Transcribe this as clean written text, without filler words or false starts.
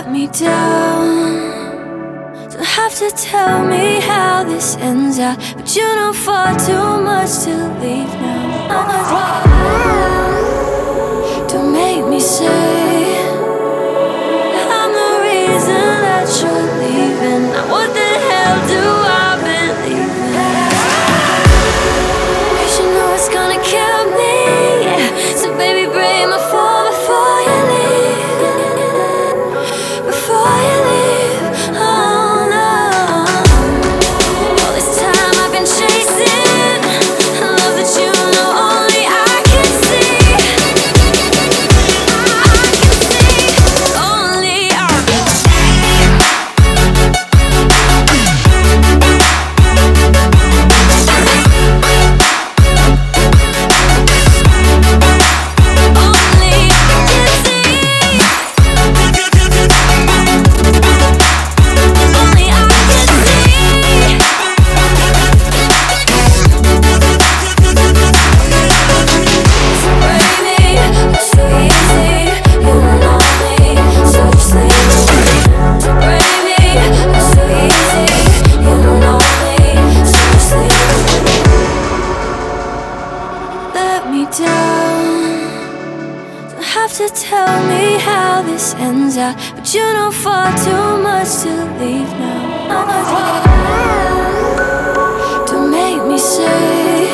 let me down. Don't have to tell me how this ends out, but you know far too much to leave now. Don't make me say I'm the reason that you're leaving. Now what the hell do I believe in? 'Cause you know it's gonna kill me, yeah. So baby, break my fall before you leave. Before you leave, oh no. All this time I've been chasing a love that you know only I can see. I can see, only I can see. Only I can see. Only I can see. So break me, so easy. You don't know me, so just leave me. So break me, so easy. You don't know me, so just leave me. Let me down. Don't have to tell me how this ends out, but you know far too much to leave now. Don't make me say